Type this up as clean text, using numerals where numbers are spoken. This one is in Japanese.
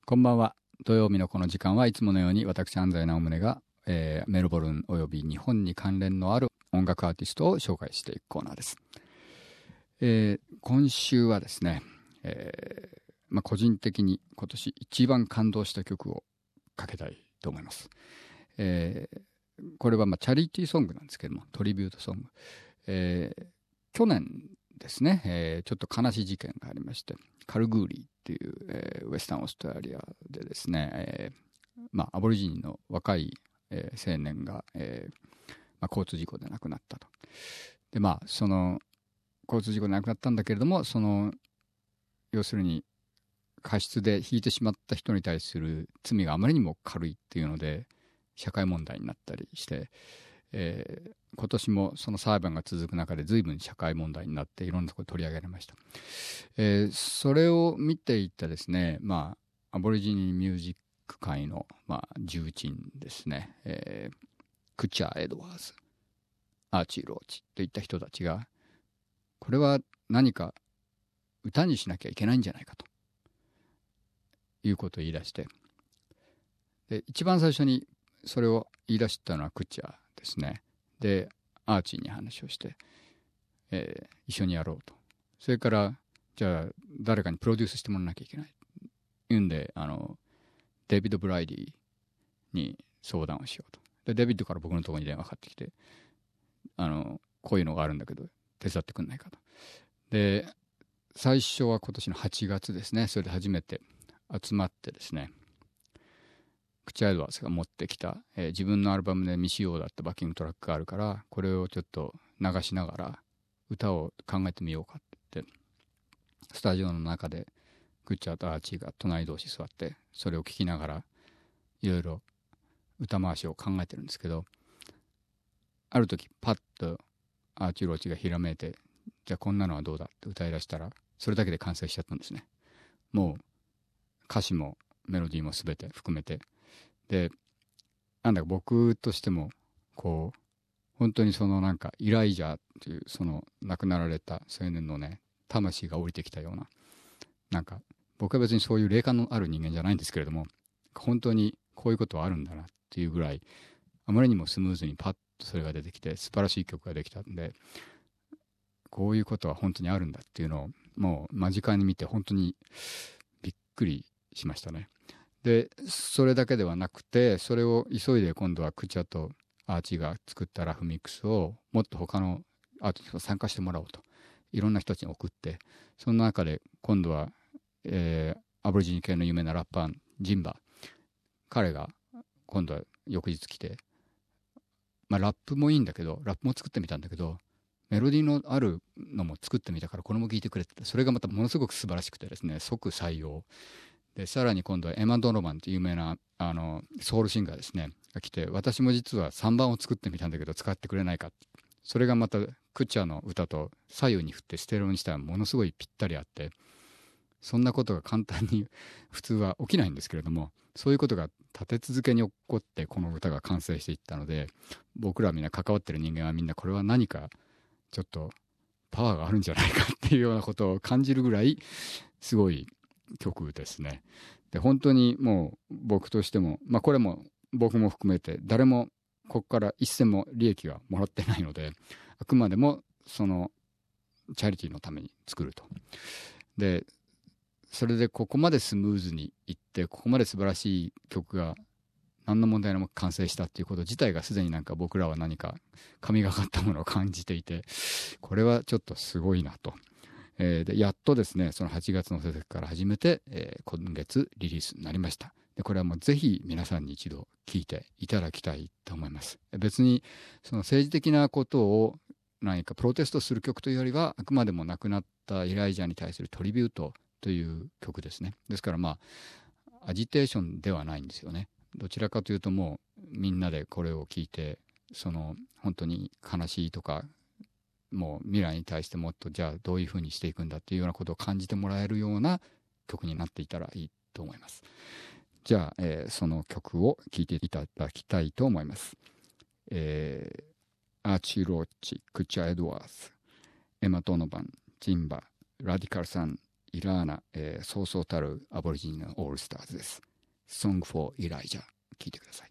こんばんは。土曜日のこの時間はいつものように私安西直宗が、メルボルンおよび日本に関連のある音楽アーティストを紹介していくコーナーです。今週はですね、個人的に今年一番感動した曲をかけたいと思います。これはチャリティーソングなんですけども、トリビュートソング。去年ですね、ちょっと悲しい事件がありまして、カルグーリーっていう、ウェスタンオーストラリアでですね、アボリジニの若い、青年が、交通事故で亡くなったと。でその交通事故で亡くなったんだけれども、要するに過失でひいてしまった人に対する罪があまりにも軽いっていうので社会問題になったりして、今年もその裁判が続く中で随分社会問題になっていろんなところで取り上げられました。それを見ていたですね、アボリジニミュージック界の、重鎮ですね、クチャ・エドワーズ、アーチー・ローチといった人たちが、これは何か歌にしなきゃいけないんじゃないかということを言い出して、で一番最初にそれを言い出したのはクチャですね。でアーチーに話をして、一緒にやろうと。それからじゃあ誰かにプロデュースしてもらわなきゃいけない言うんで、デビッド・ブライディに相談をしようと。でデビッドから僕のところに電話かかってきて、こういうのがあるんだけど手伝ってくんないかと。で最初は今年の8月ですね。それで初めて集まってですね、クチャ・エドワーズが持ってきた、自分のアルバムで未使用だったバッキングトラックがあるから、これをちょっと流しながら歌を考えてみようかって言って、スタジオの中でクチャとアーチーが隣同士座ってそれを聴きながらいろいろ歌回しを考えてるんですけど、ある時パッとアーチー・ローチがひらめいて、じゃあこんなのはどうだって歌い出したら、それだけで完成しちゃったんですね。もう歌詞もメロディーも全て含めて。でなんだか僕としてもこう本当になんかイライジャーっていうその亡くなられた青年のね魂が降りてきたような、なんか僕は別にそういう霊感のある人間じゃないんですけれども、本当にこういうことはあるんだなっていうぐらい、あまりにもスムーズにパッとそれが出てきて素晴らしい曲ができたんで、こういうことは本当にあるんだっていうのをもう間近に見て本当にびっくりしましたね。でそれだけではなくて、それを急いで今度はクチャとアーチーが作ったラフミックスをもっと他のアーティストに参加してもらおうといろんな人たちに送って、その中で今度は、アボリジニ系の有名なラッパージンバ、彼が今度は翌日来て、ラップもいいんだけど、ラップも作ってみたんだけどメロディーのあるのも作ってみたからこれも聴いてくれって、それがまたものすごく素晴らしくてですね、即採用で、さらに今度はエマ・ドノバンという有名なソウルシンガーですねが来て、私も実は3番を作ってみたんだけど使ってくれないか。それがまたクチャの歌と左右に振ってステレオにしたらものすごいぴったりあって、そんなことが簡単に普通は起きないんですけれども、そういうことが立て続けに起こってこの歌が完成していったので、僕らみんな関わってる人間はみんなこれは何かちょっとパワーがあるんじゃないかっていうようなことを感じるぐらいすごい曲ですね。で本当にもう僕としても、これも僕も含めて誰もここから一銭も利益はもらってないので、あくまでもそのチャリティーのために作ると。でそれでここまでスムーズにいって、ここまで素晴らしい曲が何の問題も完成したっていうこと自体がすでになんか僕らは何か神がかったものを感じていて、これはちょっとすごいなと。でやっとですね、その8月の制作から始めて、今月リリースになりました。でこれはもうぜひ皆さんに一度聴いていただきたいと思います。別にその政治的なことを何かプロテストする曲というよりは、あくまでも亡くなったイライジャーに対するトリビュートという曲ですね。ですからアジテーションではないんですよね。どちらかというともうみんなでこれを聴いて、本当に悲しいとか、もう未来に対してもっとじゃあどういうふうにしていくんだっていうようなことを感じてもらえるような曲になっていたらいいと思います。じゃあ、その曲を聴いていただきたいと思います。アーチー・ローチ、クチャ・エドワーズ、エマ・ドノバン、ジンバ、ラディカルさん、 イラーナ、そうそうたるアボリジニのオールスターズです。Song for Elijah 聞いてください。